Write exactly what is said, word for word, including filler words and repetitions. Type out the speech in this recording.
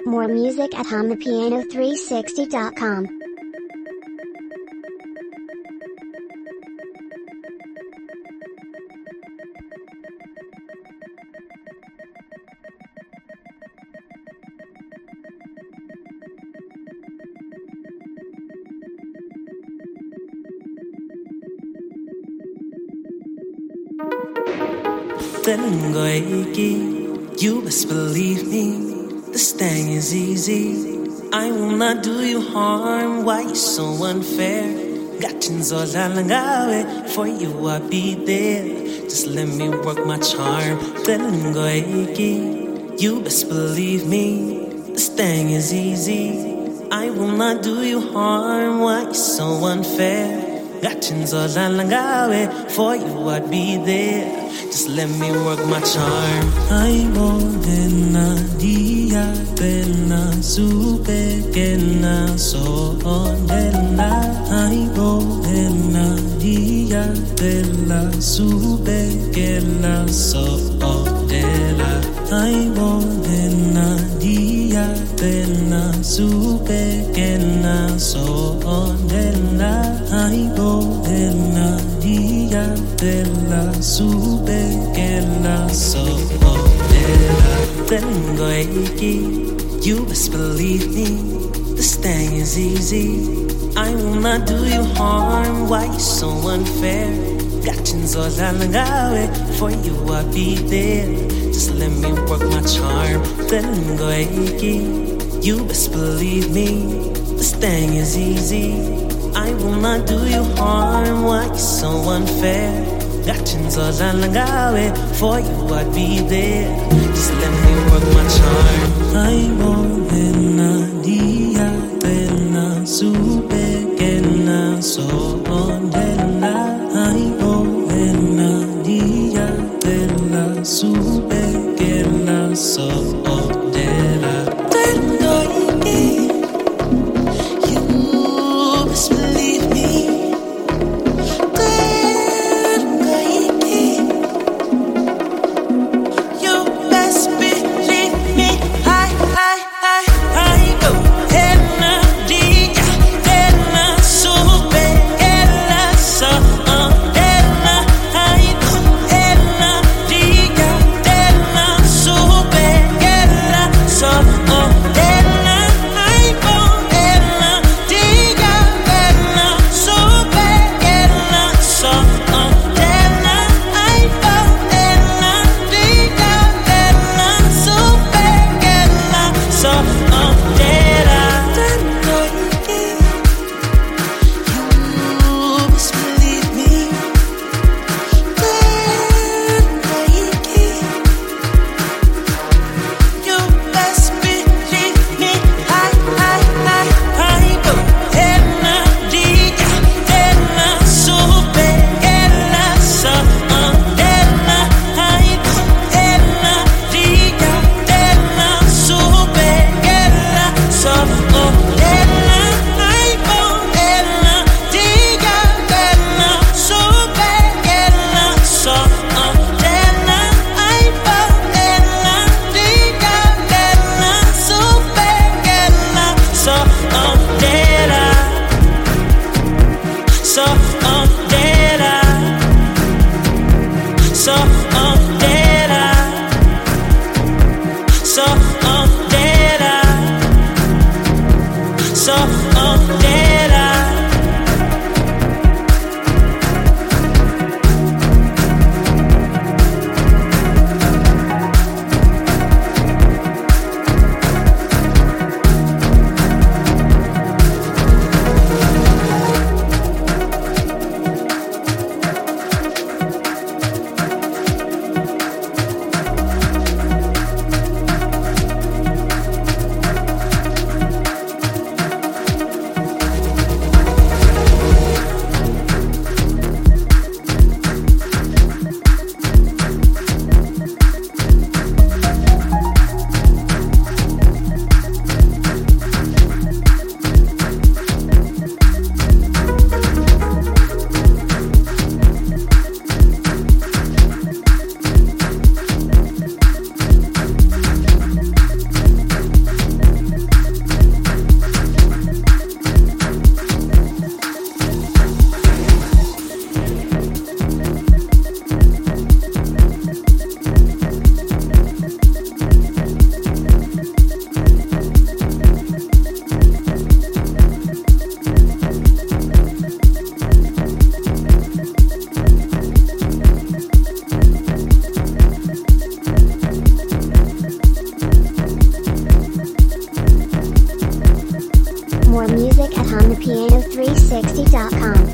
More music at hum the piano three sixty dot com. Tengo aquí, you best believe me, this thing is easy. I will not do you harm, why you so unfair? Gatins all alangawe, for you I'll be there. Just let me work my charm. Tengo aquí, you best believe me, this thing is easy. I will not do you harm, why you so unfair? Gatins all alangawe, for you I'd be there. Just let me work my charm. Ay, bodena, dia, pena, supe, que na, so, ondela. Ay, bodena, dia, pena, supe, que la, so, ondela. Ay, bodena, dia, pena, supe, que na, so, ondela. Ay, bodena, dia, pena, supe, que la soledad. Tengo aquí, you best believe me, this thing is easy. I will not do you harm, why you so unfair? Gatins all alangawe, for you I'll be there. Just let me work my charm. Tengo aquí, you best believe me, this thing is easy. I will not do you harm, why you so unfair? Gatins all alangawe, for you I'd be there. Just let me work my charm. Ay, bodena, dia, pena, supe, que na, so, ondela. Ay, bodena, dia, pena, supe, que na, so, ondela. Tengo aquí, you best believe me. Supe que piano three sixty dot com.